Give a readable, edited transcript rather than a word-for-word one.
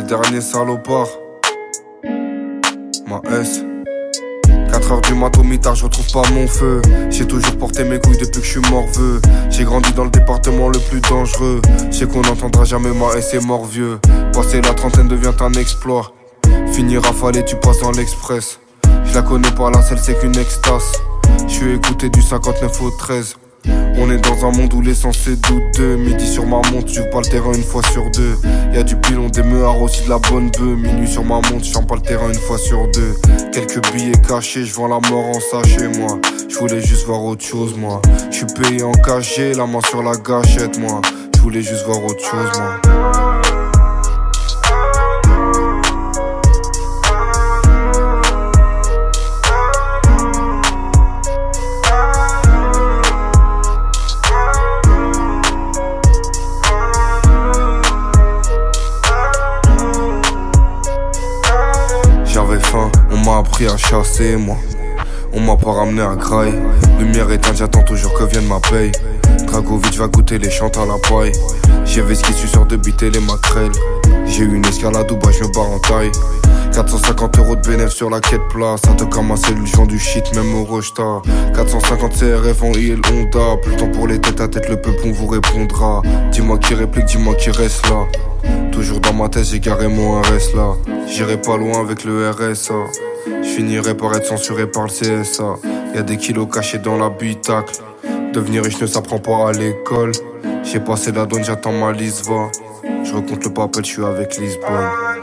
dernier salopard. Ma S. 4h du mat au mitard, je retrouve pas mon feu. J'ai toujours porté mes couilles depuis que je suis morveux. J'ai grandi dans le département le plus dangereux. Je sais qu'on n'entendra jamais ma S est mort vieux. Passer la trentaine devient un exploit. Finir rafalé, tu passes dans l'express. Je la connais pas, la selle c'est qu'une extase. Je suis écouté du 59 au 13. On est dans un monde où l'essence est douteux. Midi sur ma montre, j'ouvre pas le terrain une fois sur deux. Y'a du pilon, des meuhards, aussi de la bonne bœuf. Minuit sur ma montre, j'fais pas le terrain une fois sur deux. Quelques billets cachés, j'vends la mort en sachet moi. J'voulais juste voir autre chose moi. J'suis payé en cachet, la main sur la gâchette moi. J'voulais juste voir autre chose moi. J'avais faim, on m'a appris à chasser moi. On m'a pas ramené à graille. Lumière éteinte, j'attends toujours que vienne ma paye. Dragovic va goûter les chantes à la paille. J'ai vu ce qui suit sur de biter les maquerelles. J'ai eu une escalade où je me barre en taille. 450 € de bénéf sur la quête place. Ça te comme ma cellule, j'vends du shit même au Rochta. 450 CRF en IL Honda. Plus le temps pour les têtes à tête, le peuple on vous répondra. Dis-moi qui réplique, dis-moi qui reste là. Toujours dans ma tête, j'ai garé mon RS là. J'irai pas loin avec le RSA. J'finirai par être censuré par le CSA. Y'a des kilos cachés dans l'habitacle. Devenir riche ne s'apprend pas à l'école. J'ai passé la douane, j'attends ma liste va. Je recompte le papel, j'suis avec Lisbonne.